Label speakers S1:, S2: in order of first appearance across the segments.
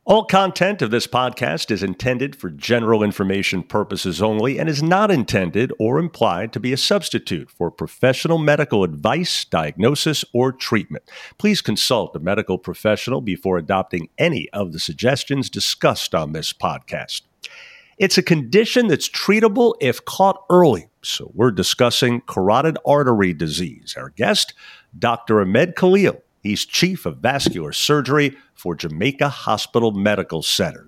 S1: All content of this podcast is intended for general information purposes only and is not intended or implied to be a substitute for professional medical advice, diagnosis, or treatment. Please consult a medical professional before adopting any of the suggestions discussed on this podcast. It's a condition that's treatable if caught early, so we're discussing carotid artery disease. Our guest, Dr. Ahmed Khalil. He's Chief of Vascular Surgery for Jamaica Hospital Medical Center.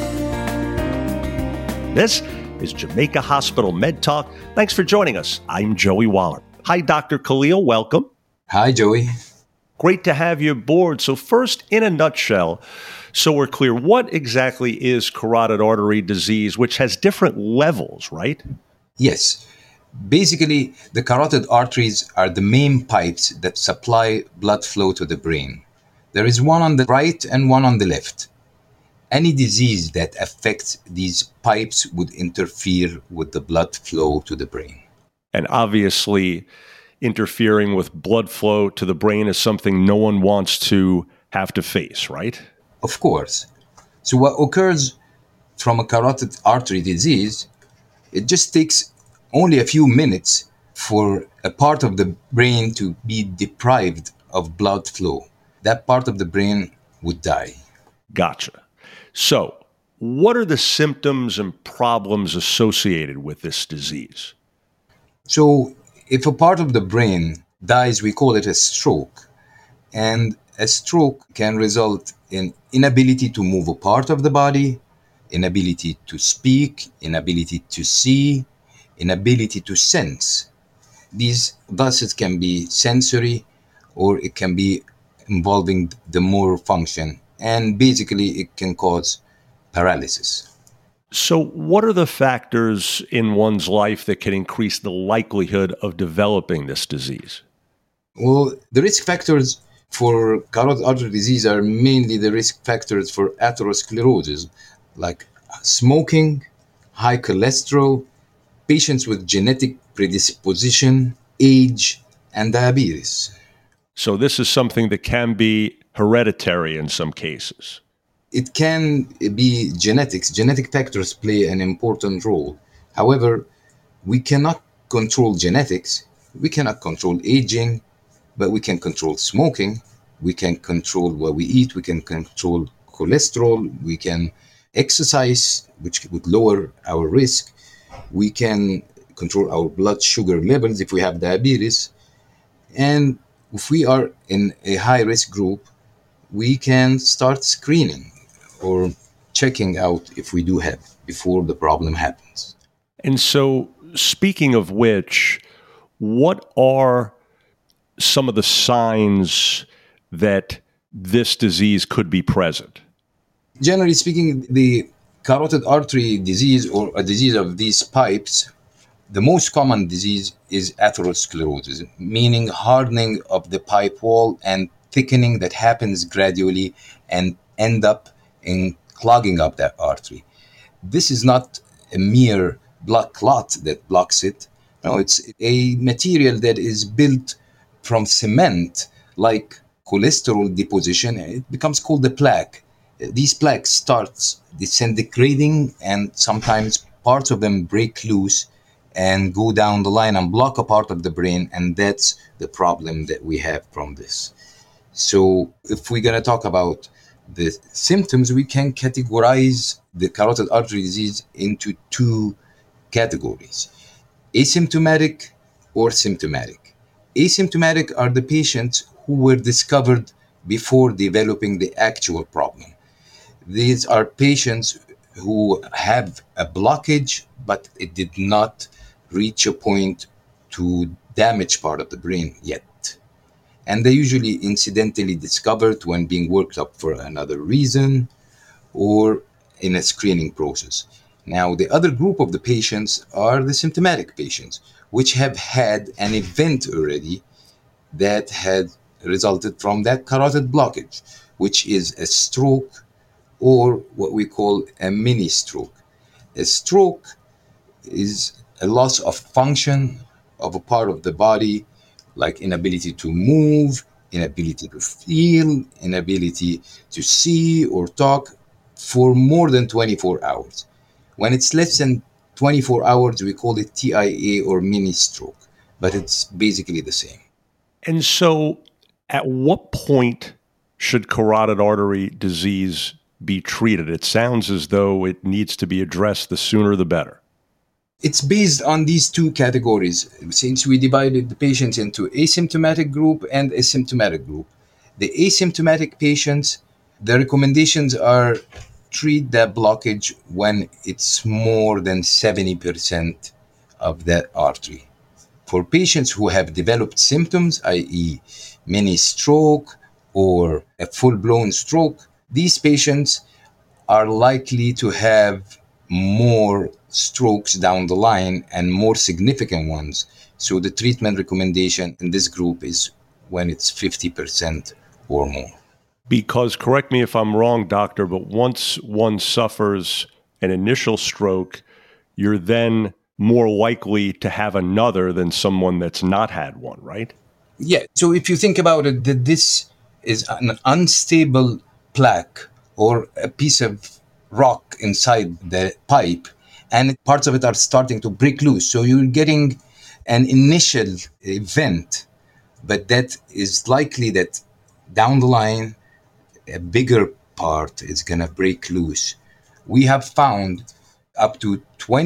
S1: This is Jamaica Hospital Med Talk. Thanks for joining us. I'm Joey Waller. Hi, Dr. Khalil. Welcome.
S2: Hi, Joey.
S1: Great to have you aboard. So first, in a nutshell, so we're clear, what exactly is carotid artery disease, which has different levels, right?
S2: Yes. Basically, the carotid arteries are the main pipes that supply blood flow to the brain. There is one on the right and one on the left. Any disease that affects these pipes would interfere with the blood flow to the brain.
S1: And obviously, interfering with blood flow to the brain is something no one wants to have to face, right?
S2: Of course. So what occurs from a carotid artery disease, it just takes only a few minutes for a part of the brain to be deprived of blood flow. That part of the brain would die.
S1: Gotcha. So, what are the symptoms and problems associated with this disease?
S2: So, if a part of the brain dies, we call it a stroke. And a stroke can result in inability to move a part of the body, inability to speak, inability to see, inability to sense. Thus, it can be sensory or it can be involving the motor function. And basically, it can cause paralysis.
S1: So, what are the factors in one's life that can increase the likelihood of developing this disease?
S2: Well, the risk factors for carotid artery disease are mainly the risk factors for atherosclerosis, like smoking, high cholesterol, patients with genetic predisposition, age, and diabetes.
S1: So this is something that can be hereditary in some cases.
S2: It can be genetics. Genetic factors play an important role. However, we cannot control genetics. We cannot control aging, but we can control smoking. We can control what we eat. We can control cholesterol. We can exercise, which would lower our risk. We can control our blood sugar levels if we have diabetes. And if we are in a high-risk group, we can start screening or checking out if we do have before the problem happens.
S1: And so, speaking of which, what are some of the signs that this disease could be present?
S2: Generally speaking, the carotid artery disease or a disease of these pipes, the most common disease is atherosclerosis, meaning hardening of the pipe wall and thickening that happens gradually and end up in clogging up that artery. This is not a mere blood clot that blocks it. No, it's a material that is built from cement, like cholesterol deposition. It becomes called the plaque. These plaques start disintegrating, and sometimes parts of them break loose and go down the line and block a part of the brain, and that's the problem that we have from this. So if we're going to talk about the symptoms, we can categorize the carotid artery disease into two categories: asymptomatic or symptomatic. Asymptomatic are the patients who were discovered before developing the actual problem. These are patients who have a blockage, but it did not reach a point to damage part of the brain yet. And they usually incidentally discovered when being worked up for another reason or in a screening process. Now, the other group of the patients are the symptomatic patients, which have had an event already that had resulted from that carotid blockage, which is a stroke or what we call a mini stroke. A stroke is a loss of function of a part of the body, like inability to move, inability to feel, inability to see or talk, for more than 24 hours. When it's less than 24 hours, we call it TIA or mini stroke, but it's basically the same.
S1: And so at what point should carotid artery disease be treated? It sounds as though it needs to be addressed the sooner the better.
S2: It's based on these two categories, since we divided the patients into asymptomatic group and asymptomatic group. The asymptomatic patients, the recommendations are treat that blockage when it's more than 70% of that artery. For patients who have developed symptoms, i.e. mini stroke or a full-blown stroke, these patients are likely to have more strokes down the line and more significant ones. So the treatment recommendation in this group is when it's 50% or more.
S1: Because, correct me if I'm wrong, doctor, but once one suffers an initial stroke, you're then more likely to have another than someone that's not had one, right?
S2: Yeah. So if you think about it, that this is an unstable plaque or a piece of rock inside the pipe, and parts of it are starting to break loose. So you're getting an initial event, but that is likely that down the line, a bigger part is going to break loose. We have found up to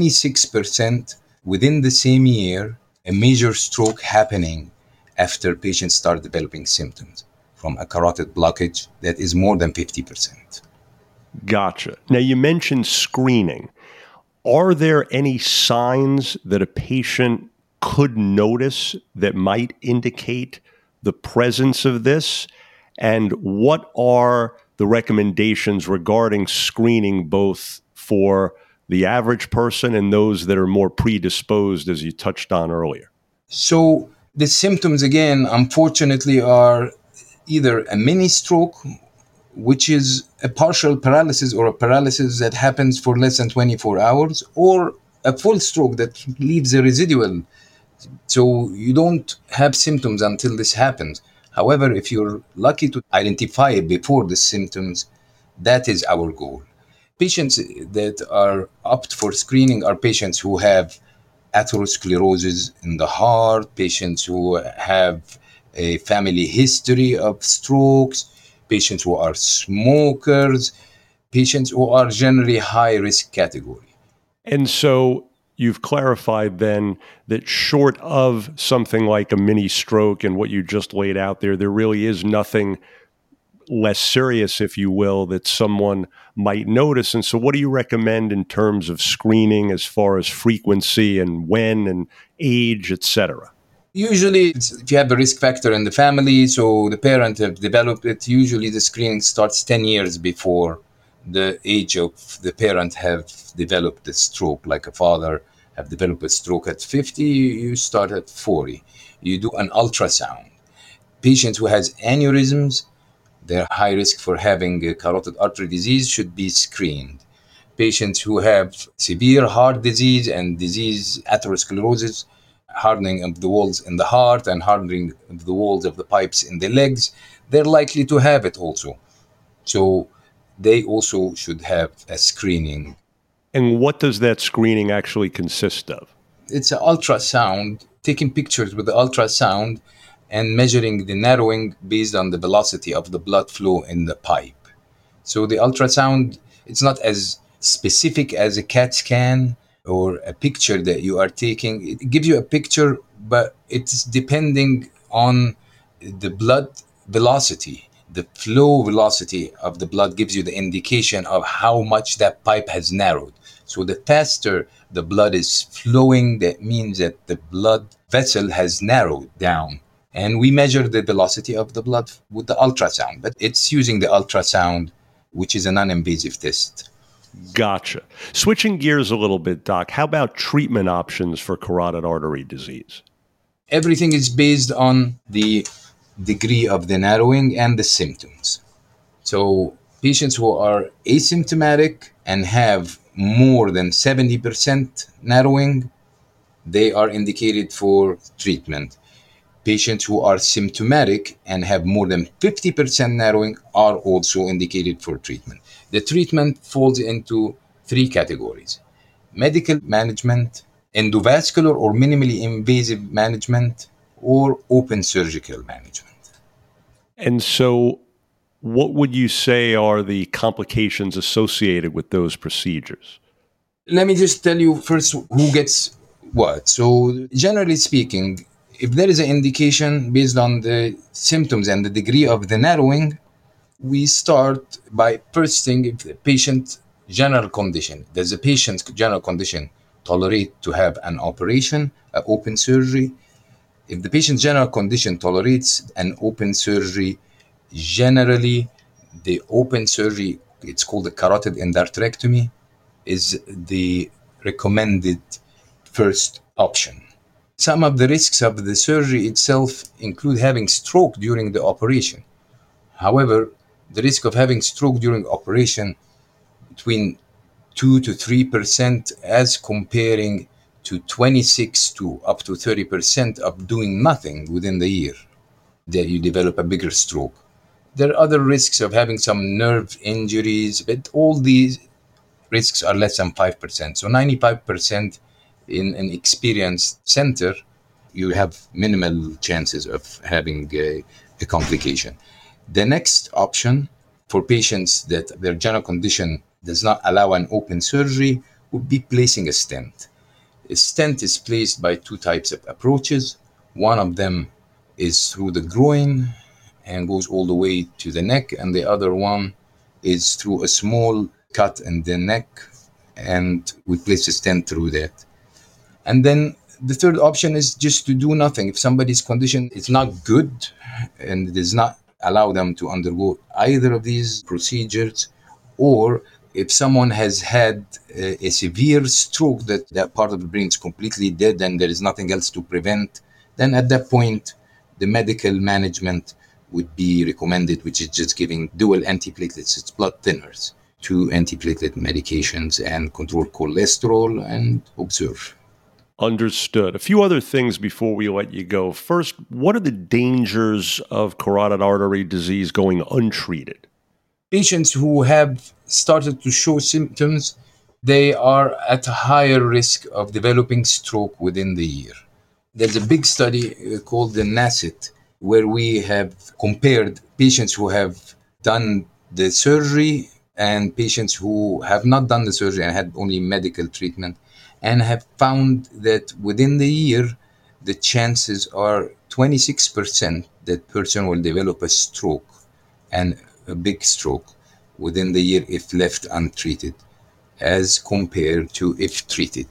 S2: 26% within the same year a major stroke happening after patients start developing symptoms from a carotid blockage that is more than 50%.
S1: Gotcha. Now, you mentioned screening. Are there any signs that a patient could notice that might indicate the presence of this? And what are the recommendations regarding screening both for the average person and those that are more predisposed, as you touched on earlier?
S2: So the symptoms, again, unfortunately, are either a mini stroke, which is a partial paralysis or a paralysis that happens for less than 24 hours, or a full stroke that leaves a residual. So you don't have symptoms until this happens. However, if you're lucky to identify it before the symptoms, that is our goal. Patients that are opt for screening are patients who have atherosclerosis in the heart, patients who have a family history of strokes, patients who are smokers, patients who are generally high risk category.
S1: And so you've clarified then that short of something like a mini stroke and what you just laid out there, there really is nothing less serious, if you will, that someone might notice. And so what do you recommend in terms of screening as far as frequency and when and age, et cetera?
S2: Usually, if you have a risk factor in the family, so the parent have developed it, usually the screening starts 10 years before the age of the parent have developed the stroke. Like a father have developed a stroke at 50, you start at 40. You do an ultrasound. Patients who has aneurysms, they're high risk for having a carotid artery disease, should be screened. Patients who have severe heart disease and disease atherosclerosis, hardening of the walls in the heart and hardening of the walls of the pipes in the legs, they're likely to have it also. So they also should have a screening.
S1: And what does that screening actually consist of?
S2: It's an ultrasound, taking pictures with the ultrasound and measuring the narrowing based on the velocity of the blood flow in the pipe. So the ultrasound, it's not as specific as a CAT scan or a picture that you are taking. It gives you a picture, but it's depending on the blood velocity. The flow velocity of the blood gives you the indication of how much that pipe has narrowed. So the faster the blood is flowing, that means that the blood vessel has narrowed down. And we measure the velocity of the blood with the ultrasound, but it's using the ultrasound, which is a non-invasive test.
S1: Gotcha. Switching gears a little bit, Doc, how about treatment options for carotid artery disease?
S2: Everything is based on the degree of the narrowing and the symptoms. So patients who are asymptomatic and have more than 70% narrowing, they are indicated for treatment. Patients who are symptomatic and have more than 50% narrowing are also indicated for treatment. The treatment falls into 3 categories: medical management, endovascular or minimally invasive management, or open surgical management.
S1: And so, what would you say are the complications associated with those procedures?
S2: Let me just tell you first who gets what. So, generally speaking, if there is an indication based on the symptoms and the degree of the narrowing, we start by first thing, if the patient general condition, does the patient's general condition tolerate to have an operation, an open surgery? If the patient's general condition tolerates an open surgery, generally the open surgery, it's called a carotid endarterectomy, is the recommended first option. Some of the risks of the surgery itself include having stroke during the operation. However, the risk of having stroke during operation between 2 to 3% as comparing to 26 to up to 30% of doing nothing within the year, that you develop a bigger stroke. There are other risks of having some nerve injuries, but all these risks are less than 5%. So 95% in an experienced center, you have minimal chances of having a complication. The next option for patients that their general condition does not allow an open surgery would be placing a stent. A stent is placed by 2 types of approaches. One of them is through the groin and goes all the way to the neck, and the other one is through a small cut in the neck, and we place a stent through that. And then the third option is just to do nothing. If somebody's condition is not good and does not allow them to undergo either of these procedures, or if someone has had a severe stroke that part of the brain is completely dead and there is nothing else to prevent, then at that point, the medical management would be recommended, which is just giving dual antiplatelets, it's blood thinners, 2 antiplatelet medications, and control cholesterol and observe.
S1: Understood. A few other things before we let you go. First, what are the dangers of carotid artery disease going untreated?
S2: Patients who have started to show symptoms, they are at a higher risk of developing stroke within the year. There's a big study called the NACIT, where we have compared patients who have done the surgery and patients who have not done the surgery and had only medical treatment, and have found that within the year, the chances are 26% that person will develop a stroke, and a big stroke, within the year if left untreated, as compared to if treated.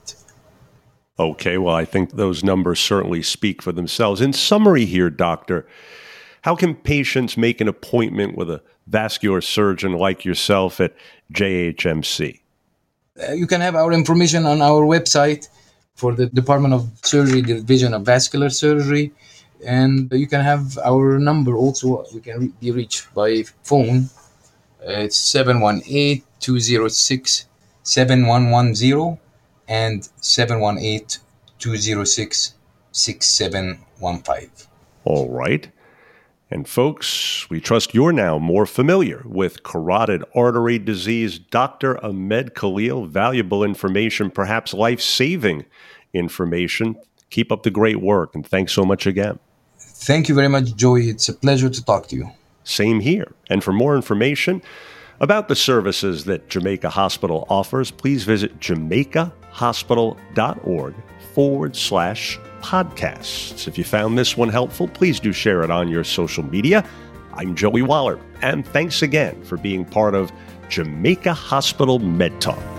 S1: Okay, well, I think those numbers certainly speak for themselves. In summary here, doctor, how can patients make an appointment with a vascular surgeon like yourself at JHMC?
S2: You can have our information on our website for the Department of Surgery, Division of Vascular Surgery, and you can have our number also. We can be reached by phone. It's 718-206-7110 and 718-206-6715.
S1: All right. And folks, we trust you're now more familiar with carotid artery disease. Dr. Ahmed Khalil, valuable information, perhaps life-saving information. Keep up the great work, and thanks so much again.
S2: Thank you very much, Joey. It's a pleasure to talk to you.
S1: Same here. And for more information about the services that Jamaica Hospital offers, please visit jamaicahospital.org/podcasts. If you found this one helpful, please do share it on your social media. I'm Joey Waller, and thanks again for being part of Jamaica Hospital Med Talk.